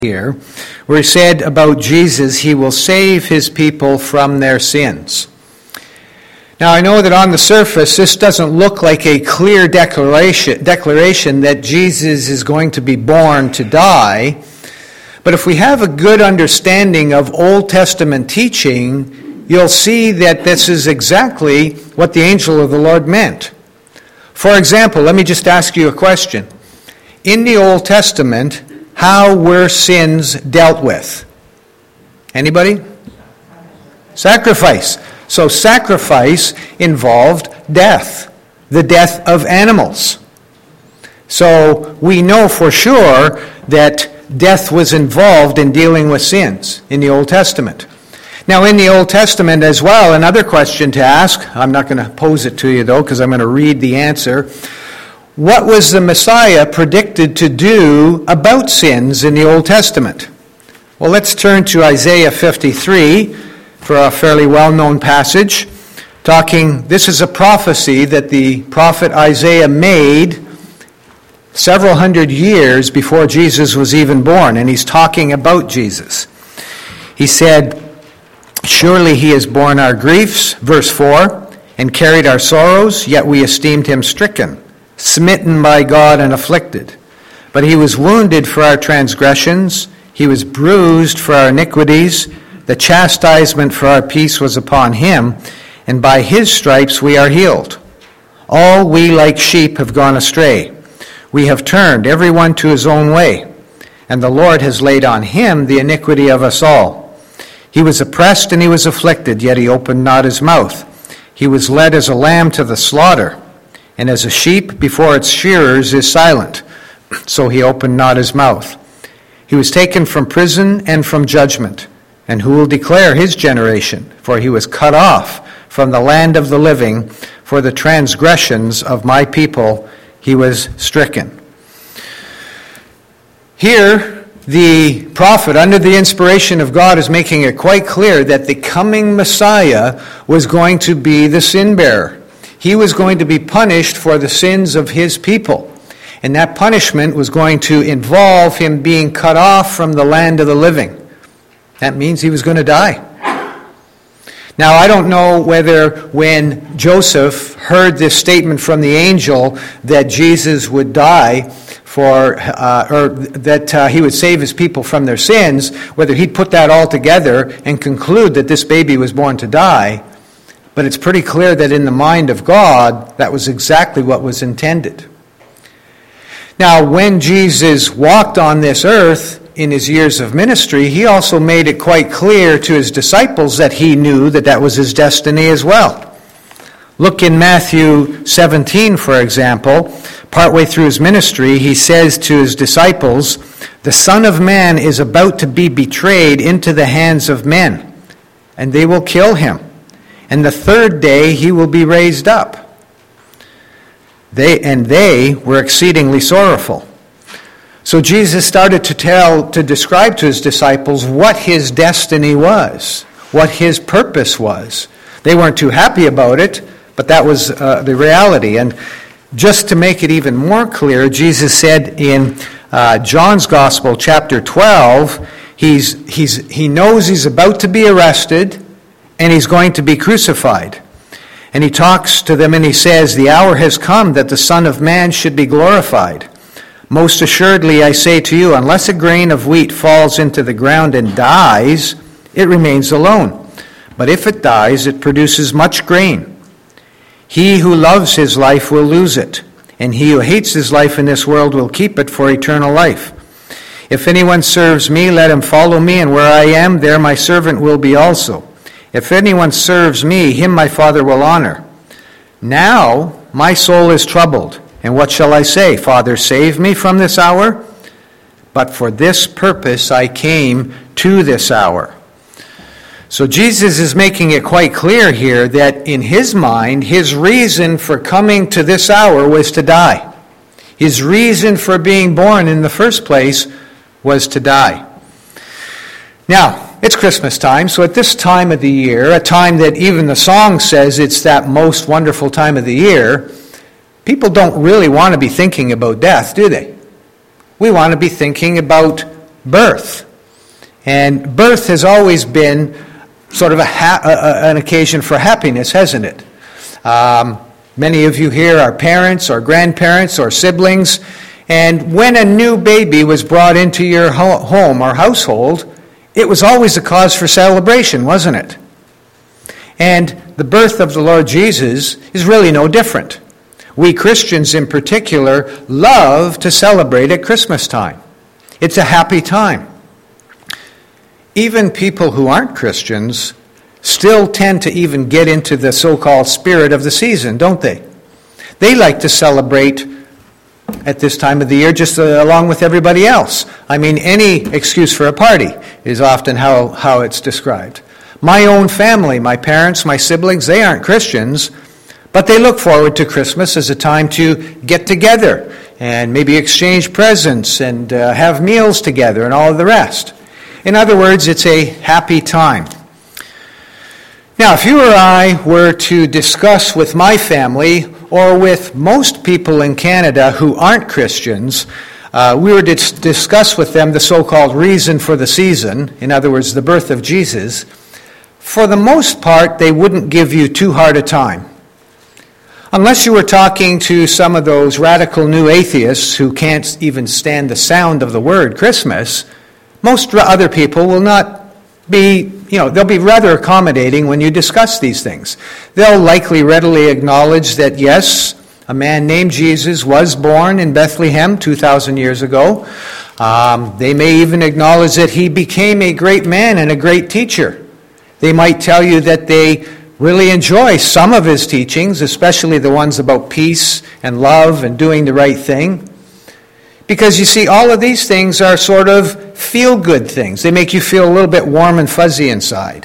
here, where he said about Jesus, he will save his people from their sins. Now, I know that on the surface, this doesn't look like a clear declaration that Jesus is going to be born to die, but if we have a good understanding of Old Testament teaching, you'll see that this is exactly what the angel of the Lord meant. For example, let me just ask you a question. In the Old Testament, how were sins dealt with? Anybody? Sacrifice. So sacrifice involved death, the death of animals. So we know for sure that death was involved in dealing with sins in the Old Testament. Now in the Old Testament as well, another question to ask, I'm not going to pose it to you though because I'm going to read the answer. What was the Messiah predicted to do about sins in the Old Testament? Well, let's turn to Isaiah 53 for a fairly well-known passage. This is a prophecy that the prophet Isaiah made several hundred years before Jesus was even born, and he's talking about Jesus. He said, "Surely he has borne our griefs," verse 4, "and carried our sorrows, yet we esteemed him stricken, smitten by God and afflicted. But he was wounded for our transgressions, he was bruised for our iniquities. The chastisement for our peace was upon him, and by his stripes we are healed. All we like sheep have gone astray. We have turned every one to his own way, and the Lord has laid on him the iniquity of us all. He was oppressed and he was afflicted, yet he opened not his mouth. He was led as a lamb to the slaughter, and as a sheep before its shearers is silent, so he opened not his mouth. He was taken from prison and from judgment. And who will declare his generation? For he was cut off from the land of the living. For the transgressions of my people he was stricken." Here, the prophet, under the inspiration of God, is making it quite clear that the coming Messiah was going to be the sin bearer. He was going to be punished for the sins of his people. And that punishment was going to involve him being cut off from the land of the living. That means he was going to die. Now, I don't know whether when Joseph heard this statement from the angel that Jesus would die or that he would save his people from their sins, whether he'd put that all together and conclude that this baby was born to die. But it's pretty clear that in the mind of God, that was exactly what was intended. Now, when Jesus walked on this earth, in his years of ministry, he also made it quite clear to his disciples that he knew that that was his destiny as well. Look in Matthew 17, for example. Partway through his ministry, he says to his disciples, "The Son of Man is about to be betrayed into the hands of men, and they will kill him. And the third day he will be raised up." They were exceedingly sorrowful. So Jesus started to describe to his disciples what his destiny was, what his purpose was. They weren't too happy about it, but that was the reality. And just to make it even more clear, Jesus said in John's Gospel, chapter 12, he knows he's about to be arrested and he's going to be crucified. And he talks to them and he says, "The hour has come that the Son of Man should be glorified. Most assuredly, I say to you, unless a grain of wheat falls into the ground and dies, it remains alone. But if it dies, it produces much grain. He who loves his life will lose it, and he who hates his life in this world will keep it for eternal life. If anyone serves me, let him follow me, and where I am, there my servant will be also. If anyone serves me, him my Father will honor. Now my soul is troubled. And what shall I say? Father, save me from this hour? But for this purpose I came to this hour." So Jesus is making it quite clear here that in his mind, his reason for coming to this hour was to die. His reason for being born in the first place was to die. Now, it's Christmas time, so at this time of the year, a time that even the song says it's that most wonderful time of the year, people don't really want to be thinking about death, do they? We want to be thinking about birth. And birth has always been sort of an occasion for happiness, hasn't it? Many of you here are parents or grandparents or siblings, and when a new baby was brought into your home or household, it was always a cause for celebration, wasn't it? And the birth of the Lord Jesus is really no different. We Christians in particular love to celebrate at Christmas time. It's a happy time. Even people who aren't Christians still tend to even get into the so-called spirit of the season, don't they? They like to celebrate at this time of the year just along with everybody else. I mean, any excuse for a party is often how it's described. My own family, my parents, my siblings, they aren't Christians, but they look forward to Christmas as a time to get together and maybe exchange presents and have meals together and all of the rest. In other words, it's a happy time. Now, if you or I were to discuss with my family or with most people in Canada who aren't Christians, we were to discuss with them the so-called reason for the season, in other words, the birth of Jesus, for the most part, they wouldn't give you too hard a time. Unless you were talking to some of those radical new atheists who can't even stand the sound of the word Christmas, most other people will not be, they'll be rather accommodating when you discuss these things. They'll likely readily acknowledge that, yes, a man named Jesus was born in Bethlehem 2,000 years ago. They may even acknowledge that he became a great man and a great teacher. They might tell you that they really enjoy some of his teachings, especially the ones about peace and love and doing the right thing. Because you see, all of these things are sort of feel-good things. They make you feel a little bit warm and fuzzy inside.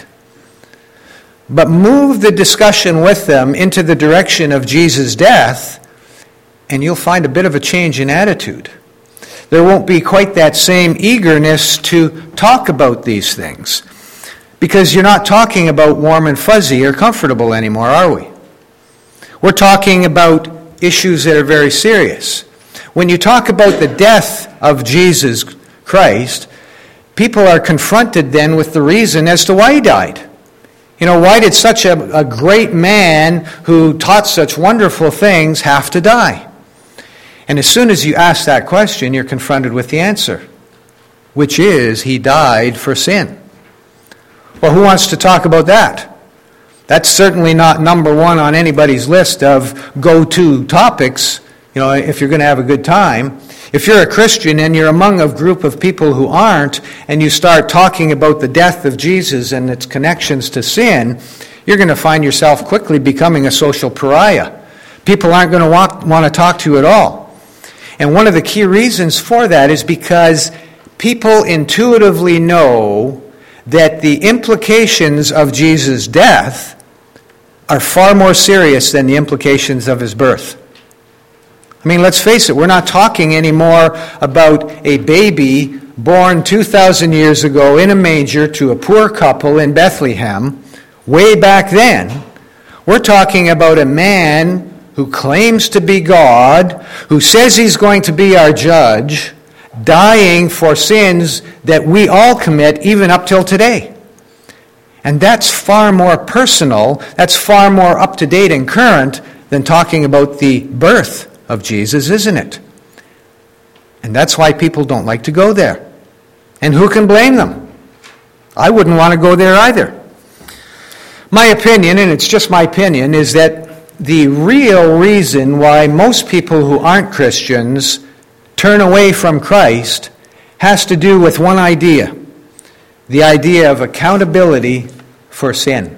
But move the discussion with them into the direction of Jesus' death, and you'll find a bit of a change in attitude. There won't be quite that same eagerness to talk about these things. Because you're not talking about warm and fuzzy or comfortable anymore, are we? We're talking about issues that are very serious. When you talk about the death of Jesus Christ, people are confronted then with the reason as to why he died. Why did such a great man who taught such wonderful things have to die? And as soon as you ask that question, you're confronted with the answer, which is he died for sin. Well, who wants to talk about that? That's certainly not number one on anybody's list of go-to topics, if you're going to have a good time. If you're a Christian and you're among a group of people who aren't, and you start talking about the death of Jesus and its connections to sin, you're going to find yourself quickly becoming a social pariah. People aren't going to want to talk to you at all. And one of the key reasons for that is because people intuitively know that the implications of Jesus' death are far more serious than the implications of his birth. I mean, let's face it, we're not talking anymore about a baby born 2,000 years ago in a manger to a poor couple in Bethlehem way back then. We're talking about a man who claims to be God, who says he's going to be our judge, dying for sins that we all commit even up till today. And that's far more personal, that's far more up-to-date and current than talking about the birth of Jesus, isn't it? And that's why people don't like to go there. And who can blame them? I wouldn't want to go there either. My opinion, and it's just my opinion, is that the real reason why most people who aren't Christians turn away from Christ has to do with one idea, the idea of accountability for sin.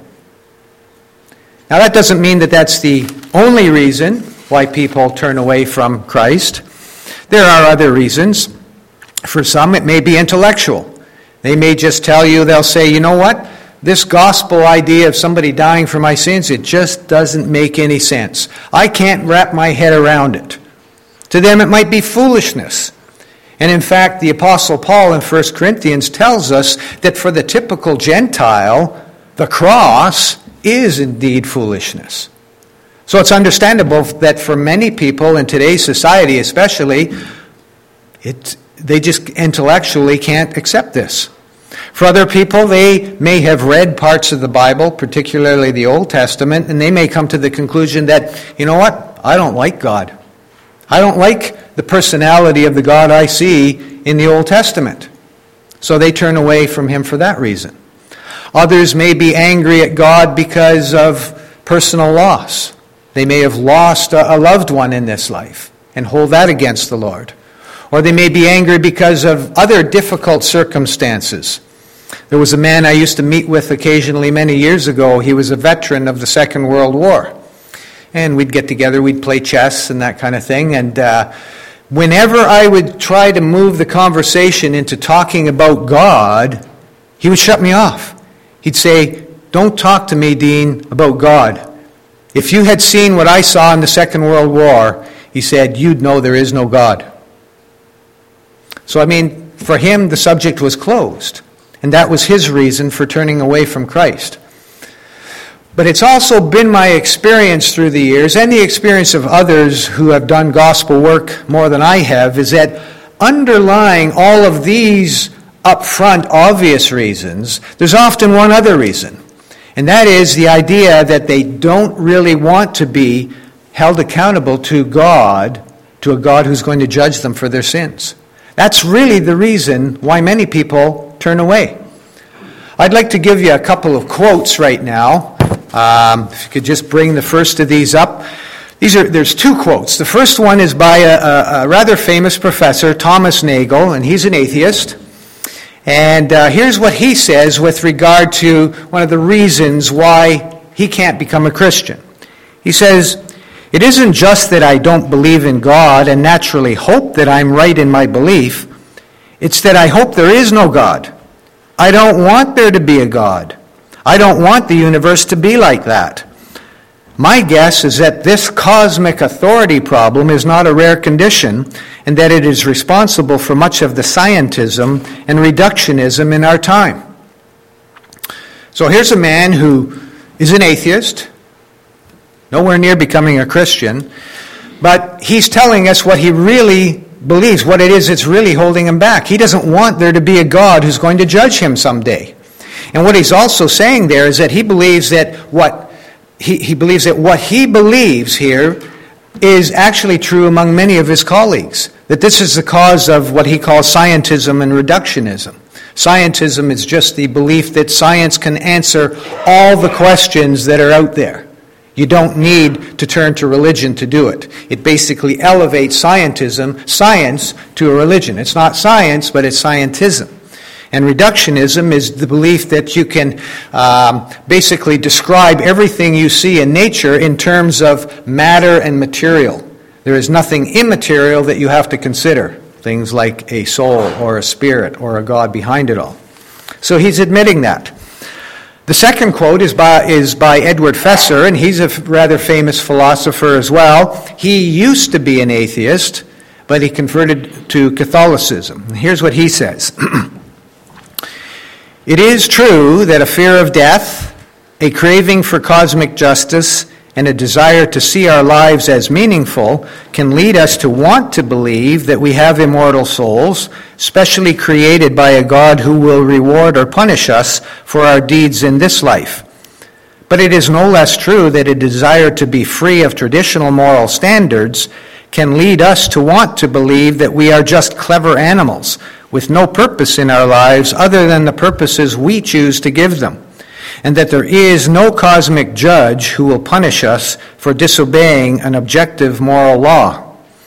Now that doesn't mean that that's the only reason why people turn away from Christ. There are other reasons. For some, it may be intellectual. They may just tell you, they'll say, you know what? This gospel idea of somebody dying for my sins, it just doesn't make any sense. I can't wrap my head around it. To them, it might be foolishness. And in fact, the Apostle Paul in 1 Corinthians tells us that for the typical Gentile, the cross is indeed foolishness. So it's understandable that for many people in today's society especially, they just intellectually can't accept this. For other people, they may have read parts of the Bible, particularly the Old Testament, and they may come to the conclusion that, you know what, I don't like God. I don't like the personality of the God I see in the Old Testament. So they turn away from him for that reason. Others may be angry at God because of personal loss. They may have lost a loved one in this life and hold that against the Lord. Or they may be angry because of other difficult circumstances. There was a man I used to meet with occasionally many years ago. He was a veteran of the Second World War. And we'd get together, we'd play chess and that kind of thing. And whenever I would try to move the conversation into talking about God, he would shut me off. He'd say, "Don't talk to me, Dean, about God. If you had seen what I saw in the Second World War," he said, "you'd know there is no God." So, for him, the subject was closed. And that was his reason for turning away from Christ. But it's also been my experience through the years, and the experience of others who have done gospel work more than I have, is that underlying all of these upfront obvious reasons, there's often one other reason. And that is the idea that they don't really want to be held accountable to God, to a God who's going to judge them for their sins. That's really the reason why many people turn away. I'd like to give you a couple of quotes right now. If you could just bring the first of these up. There's two quotes. The first one is by a rather famous professor, Thomas Nagel, and he's an atheist. And here's what he says with regard to one of the reasons why he can't become a Christian. He says, "It isn't just that I don't believe in God and naturally hope that I'm right in my belief. It's that I hope there is no God. I don't want there to be a God. I don't want the universe to be like that. My guess is that this cosmic authority problem is not a rare condition, and that it is responsible for much of the scientism and reductionism in our time." So here's a man who is an atheist, nowhere near becoming a Christian, but he's telling us what he really believes, what it is that's really holding him back. He doesn't want there to be a God who's going to judge him someday. And what he's also saying there is that he believes that what he believes here is actually true among many of his colleagues, that this is the cause of what he calls scientism and reductionism. Scientism is just the belief that science can answer all the questions that are out there. You don't need to turn to religion to do it. It basically elevates science to a religion. It's not science, but it's scientism. And reductionism is the belief that you can basically describe everything you see in nature in terms of matter and material. There is nothing immaterial that you have to consider, things like a soul or a spirit or a God behind it all. So he's admitting that. The second quote is by Edward Fesser, and he's a rather famous philosopher as well. He used to be an atheist, but he converted to Catholicism. And here's what he says. "It is true that a fear of death, a craving for cosmic justice, and a desire to see our lives as meaningful can lead us to want to believe that we have immortal souls, specially created by a God who will reward or punish us for our deeds in this life. But it is no less true that a desire to be free of traditional moral standards can lead us to want to believe that we are just clever animals with no purpose in our lives other than the purposes we choose to give them, and that there is no cosmic judge who will punish us for disobeying an objective moral law."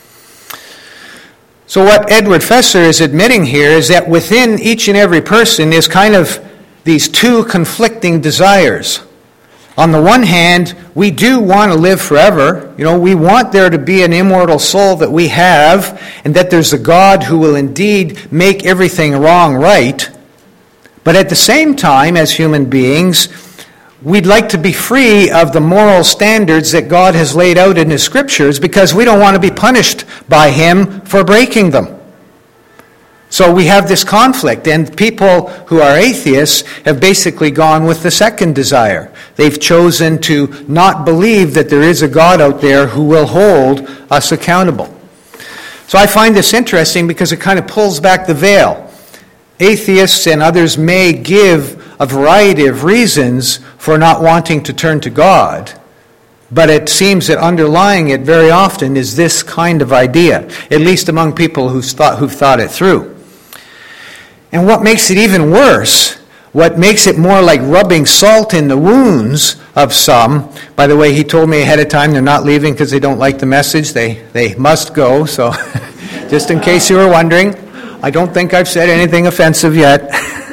So what Edward Fesser is admitting here is that within each and every person is kind of these two conflicting desires. On the one hand, we do want to live forever. We want there to be an immortal soul that we have, and that there's a God who will indeed make everything wrong right. But at the same time, as human beings, we'd like to be free of the moral standards that God has laid out in His Scriptures because we don't want to be punished by Him for breaking them. So we have this conflict, and people who are atheists have basically gone with the second desire. They've chosen to not believe that there is a God out there who will hold us accountable. So I find this interesting because it kind of pulls back the veil. Atheists and others may give a variety of reasons for not wanting to turn to God, but it seems that underlying it very often is this kind of idea, at least among people who've thought it through. And what makes it even worse, what makes it more like rubbing salt in the wounds of some, by the way, he told me ahead of time they're not leaving because they don't like the message. They must go, so just in case you were wondering, I don't think I've said anything offensive yet.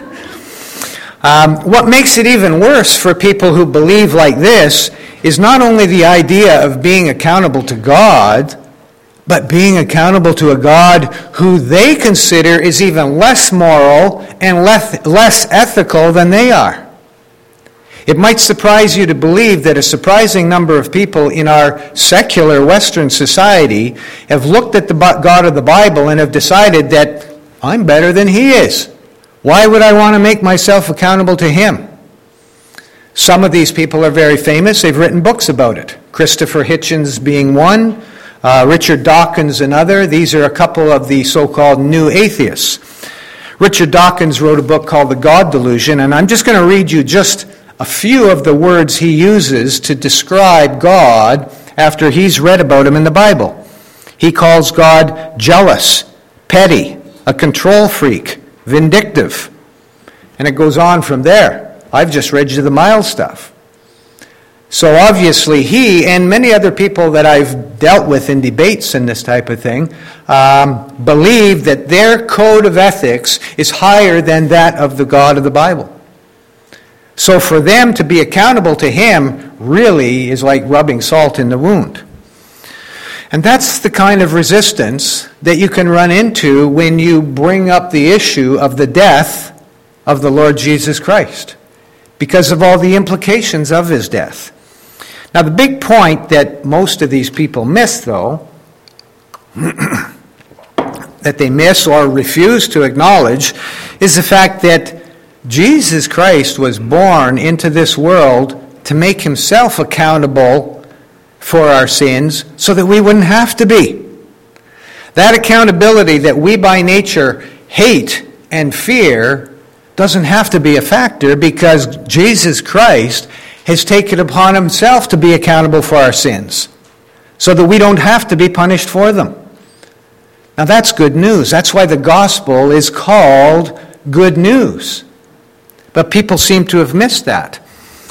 What makes it even worse for people who believe like this is not only the idea of being accountable to God, but being accountable to a God who they consider is even less moral and less ethical than they are. It might surprise you to believe that a surprising number of people in our secular Western society have looked at the God of the Bible and have decided that I'm better than He is. Why would I want to make myself accountable to Him? Some of these people are very famous. They've written books about it. Christopher Hitchens being one, Richard Dawkins another. These are a couple of the so-called new atheists. Richard Dawkins wrote a book called The God Delusion, and I'm just going to read you just a few of the words he uses to describe God after he's read about Him in the Bible. He calls God jealous, petty, a control freak, vindictive. And it goes on from there. I've just read you the mild stuff. So obviously he and many other people that I've dealt with in debates and this type of thing believe that their code of ethics is higher than that of the God of the Bible. So for them to be accountable to Him really is like rubbing salt in the wound. And that's the kind of resistance that you can run into when you bring up the issue of the death of the Lord Jesus Christ, because of all the implications of His death. Now, the big point that most of these people miss, though, that they miss or refuse to acknowledge, is the fact that Jesus Christ was born into this world to make Himself accountable for our sins so that we wouldn't have to be. That accountability that we by nature hate and fear doesn't have to be a factor because Jesus Christ has taken upon Himself to be accountable for our sins so that we don't have to be punished for them. Now that's good news. That's why the gospel is called good news. But people seem to have missed that.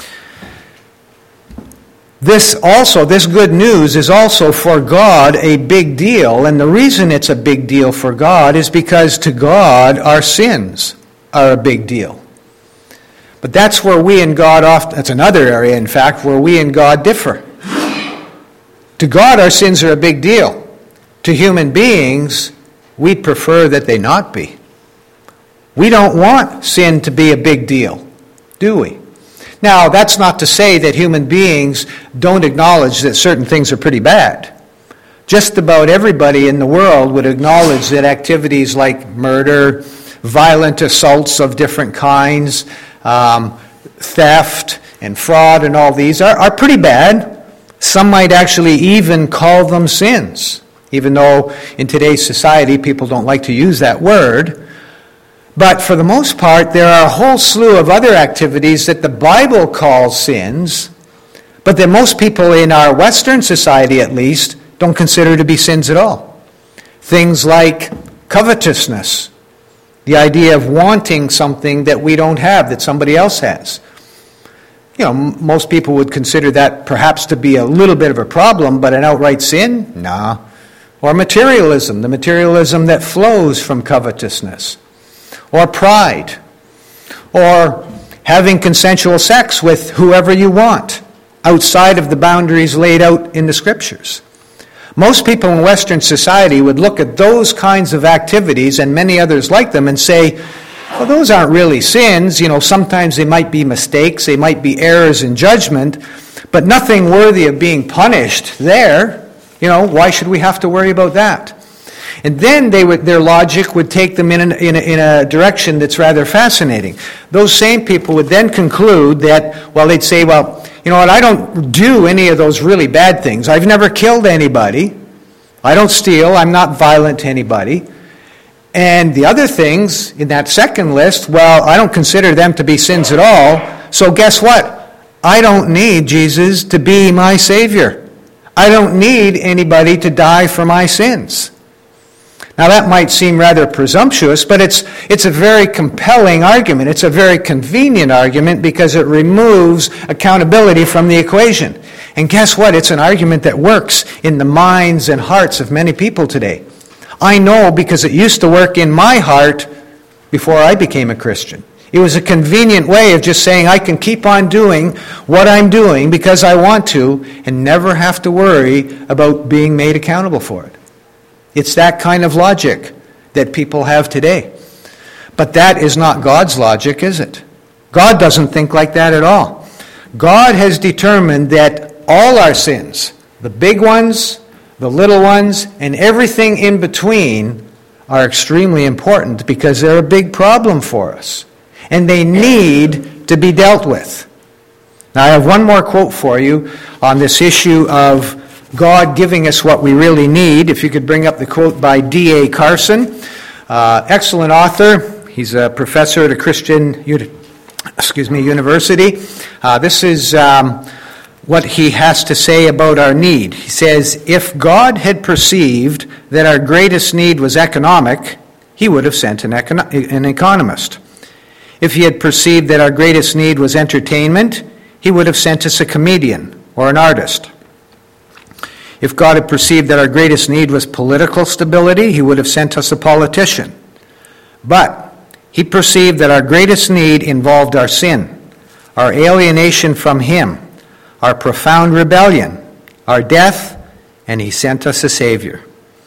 This good news is also for God a big deal, and the reason it's a big deal for God is because to God our sins are a big deal. But that's where we and God that's another area, in fact, where we and God differ. To God our sins are a big deal. To human beings, we'd prefer that they not be. We don't want sin to be a big deal, do we? Now, that's not to say that human beings don't acknowledge that certain things are pretty bad. Just about everybody in the world would acknowledge that activities like murder, violent assaults of different kinds, theft and fraud and all these are pretty bad. Some might actually even call them sins, even though in today's society people don't like to use that word. But for the most part, there are a whole slew of other activities that the Bible calls sins, but that most people in our Western society, at least, don't consider to be sins at all. Things like covetousness, the idea of wanting something that we don't have, that somebody else has. You know, most people would consider that perhaps to be a little bit of a problem, but an outright sin? Nah. Or materialism, the materialism that flows from covetousness. Or pride, or having consensual sex with whoever you want, outside of the boundaries laid out in the Scriptures. Most people in Western society would look at those kinds of activities and many others like them and say, well, those aren't really sins. You know, sometimes they might be mistakes, they might be errors in judgment, but nothing worthy of being punished there. You know, why should we have to worry about that? And then their logic would take them in a direction that's rather fascinating. Those same people would then conclude that, well, they'd say, well, you know what, I don't do any of those really bad things. I've never killed anybody. I don't steal. I'm not violent to anybody. And the other things in that second list, well, I don't consider them to be sins at all. So guess what? I don't need Jesus to be my Savior. I don't need anybody to die for my sins. Now that might seem rather presumptuous, but it's a very compelling argument. It's a very convenient argument because it removes accountability from the equation. And guess what? It's an argument that works in the minds and hearts of many people today. I know because it used to work in my heart before I became a Christian. It was a convenient way of just saying I can keep on doing what I'm doing because I want to and never have to worry about being made accountable for it. It's that kind of logic that people have today. But that is not God's logic, is it? God doesn't think like that at all. God has determined that all our sins, the big ones, the little ones, and everything in between are extremely important because they're a big problem for us. And they need to be dealt with. Now I have one more quote for you on this issue of God giving us what we really need. If you could bring up the quote by D.A. Carson, excellent author. He's a professor at a Christian university. This is what he has to say about our need. He says, if God had perceived that our greatest need was economic, he would have sent an economist. If he had perceived that our greatest need was entertainment, he would have sent us a comedian or an artist. If God had perceived that our greatest need was political stability, he would have sent us a politician. But he perceived that our greatest need involved our sin, our alienation from him, our profound rebellion, our death, and he sent us a Savior.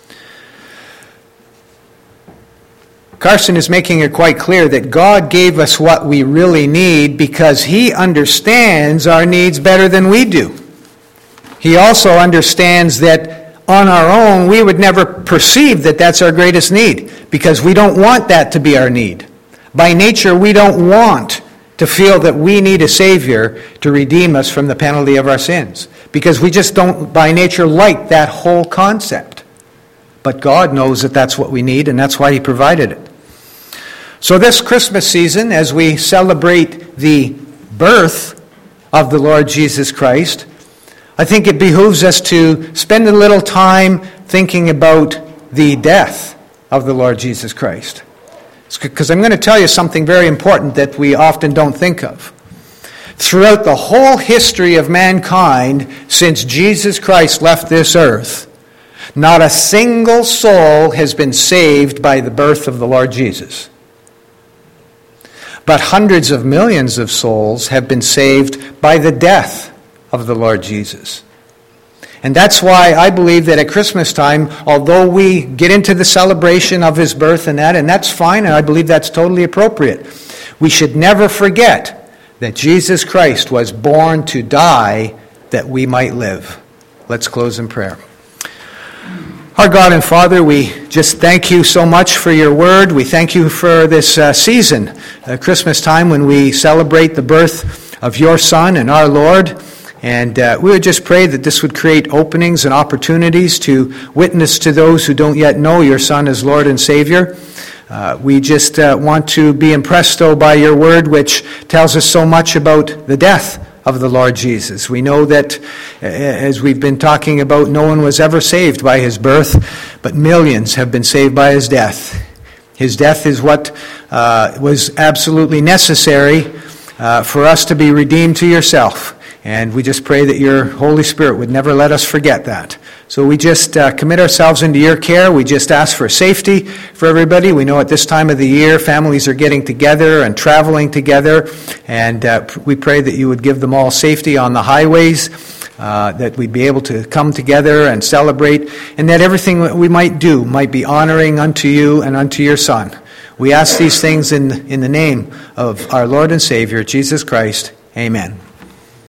Carson is making it quite clear that God gave us what we really need because he understands our needs better than we do. He also understands that on our own, we would never perceive that that's our greatest need because we don't want that to be our need. By nature, we don't want to feel that we need a Savior to redeem us from the penalty of our sins because we just don't, by nature, like that whole concept. But God knows that that's what we need, and that's why he provided it. So this Christmas season, as we celebrate the birth of the Lord Jesus Christ, I think it behooves us to spend a little time thinking about the death of the Lord Jesus Christ. Because I'm going to tell you something very important that we often don't think of. Throughout the whole history of mankind, since Jesus Christ left this earth, not a single soul has been saved by the birth of the Lord Jesus. But hundreds of millions of souls have been saved by the death of the Lord Jesus. And that's why I believe that at Christmas time, although we get into the celebration of his birth and that's fine, and I believe that's totally appropriate, we should never forget that Jesus Christ was born to die that we might live. Let's close in prayer. Our God and Father, we just thank you so much for your word. We thank you for this season, Christmas time, when we celebrate the birth of your Son and our Lord. And we would just pray that this would create openings and opportunities to witness to those who don't yet know your Son as Lord and Savior. We just want to be impressed, though, by your word, which tells us so much about the death of the Lord Jesus. We know that, as we've been talking about, no one was ever saved by his birth, but millions have been saved by his death. His death is what was absolutely necessary for us to be redeemed to yourself. And we just pray that your Holy Spirit would never let us forget that. So we just commit ourselves into your care. We just ask for safety for everybody. We know at this time of the year, families are getting together and traveling together. And we pray that you would give them all safety on the highways, that we'd be able to come together and celebrate, and that everything that we might do might be honoring unto you and unto your Son. We ask these things in the name of our Lord and Savior, Jesus Christ. Amen.